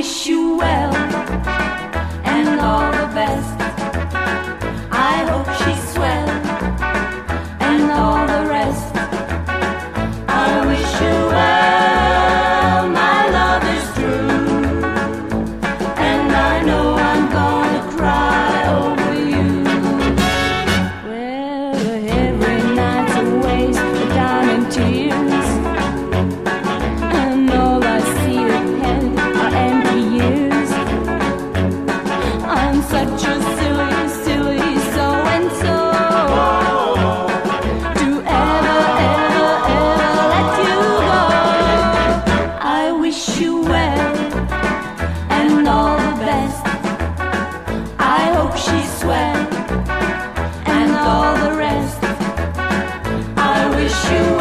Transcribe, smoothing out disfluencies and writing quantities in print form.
wish you well and all the best. I hope she's swell and all the rest. I wish you well, my love is true, and I know I'm gonna cry over you. Well, every night's a waste down in tears, and all I see ahead are empty years. I'm such a silly, silly so-and-so to ever, ever, ever let you go. I wish you well and all the best. I hope she's swell and all the rest. I wish you